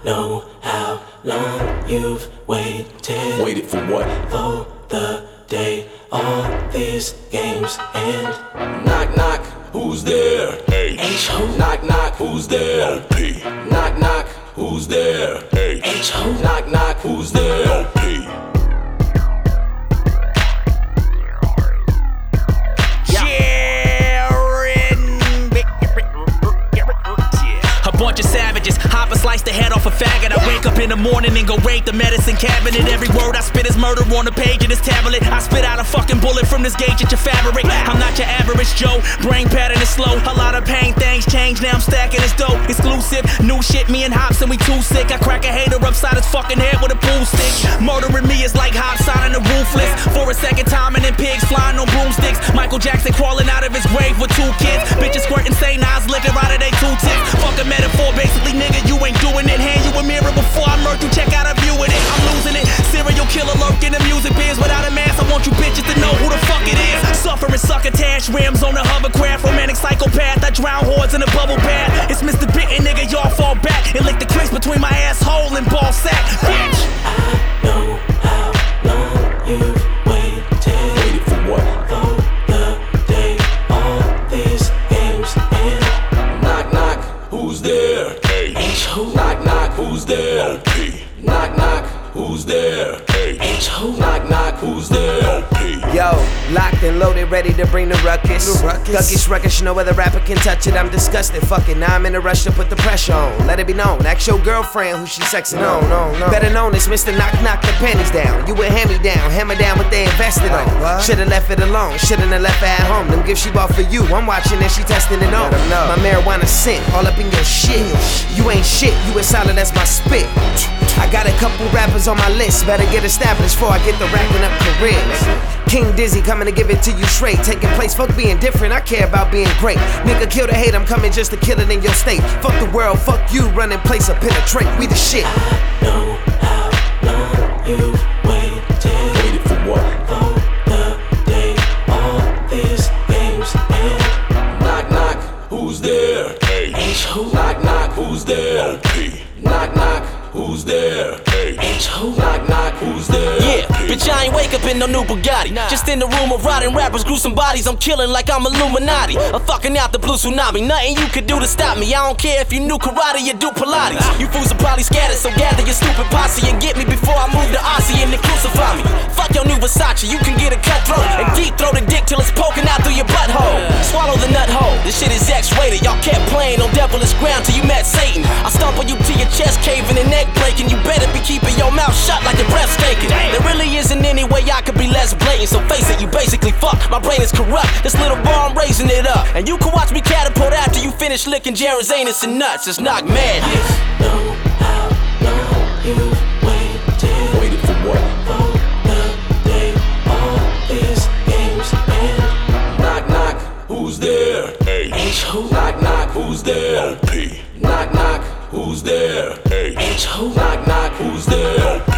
know how long you've waited. Waited for what? For the day all these games end. Knock, knock, who's there? H who? Knock, knock, who's there? P. Knock, knock, who's there? H who? Knock, knock, who's there? P. A bunch of savages, hop and slice the head off a faggot. I wake up in the morning and go raid the medicine cabinet. Every word I spit is murder on the page of this tablet. I spit out a fucking bullet from this gauge at your fabric. I'm not your average Joe, brain pattern is slow. A lot of pain, things change, now I'm stacking this dope. Exclusive, new shit, me and Hobson, we too sick. I crack a hater upside his fucking head with a pool stick. Murdering me is like Hobson on the ruthless. For a second time and then pigs flying on broomsticks. Michael Jackson crawling out of his grave with 2 kids. Bitches squirting St. Nas liquor out of they 2 tips. Fuck a metaphor, basically, nigga, you ain't doing it. Hand you a mirror before I murk you, check out a view of it. I'm losing it. Serial killer lurking the music biz without a mask. I want you bitches to know who the fuck it is. Suffering succotash, rims on a hovercraft. Romantic psychopath, I drown hordes in a bubble bath. It's Mr. Bitten, nigga, y'all fall back and lick the crease between my asshole and ball sack, bitch. I know how long you've waited. Waited for what? For the day all these games end. Knock, knock, who's there? H who? Knock, knock, who's there? P. Knock, knock, who's there? H who? Knock, knock, who's there? P. Yo, locked and loaded, ready to bring the ruckus. Thuggish ruckus, no other rapper can touch it. I'm disgusted. Fuck it, now I'm in a rush to put the pressure on. Let it be known. Ask your girlfriend who she sexing on. Better known as Mr. Knock Knock the panties down. You a hand-me-down, hammer down what they invested on. Should've left it alone, shouldn't have left her at home. Them gifts she bought for you, I'm watching and she testing it on. My marijuana scent, all up in your shit. You ain't shit, you as solid as my spit. I got a couple rappers on my list, better get established before I get the racking up careers. King Dizzy coming to give it to you straight. Taking place, fuck being different, I care about being great. Nigga, kill the hate, I'm coming just to kill it in your state. Fuck the world, fuck you, running place or penetrate. We the shit. I know how long you've waited. Waited for what? For the day all these games end. Knock, knock, who's there? H who? Knock, knock, who's there? P. Knock, knock, who's there? H who? Knock, knock, who's there? Yeah, bitch, I ain't wake up in no new Bugatti. Just in the room of rotting rappers, gruesome bodies. I'm killing like I'm Illuminati. I'm fucking out the blue tsunami. Nothing you could do to stop me. I don't care if you knew karate, you do Pilates. You fools are probably scattered, so gather your stupid posse and get me before I move to Aussie and then crucify me. Fuck your new Versace, you can get a cutthroat and deep throw the dick till it's poking out through your butthole. Swallow the nut hole. This shit is X-rated. Y'all kept playing on devilish ground till you met Satan. I stumble you to your chest caving and neck breaking. You better be keeping your mouth shut like your breath stinking. There really isn't any way I could be less blatant, so face it, you basically fucked. My brain is corrupt. This little bar, I'm raising it up, and you can watch me catapult after you finish licking Jared's anus and nuts. It's not madness. Know how long you've waited. Waited for what? For the day all these games end. Knock, knock, who's there? H who? Knock, knock, who's there? P. Knock, knock, who's there? H who? Knock, knock, who's there?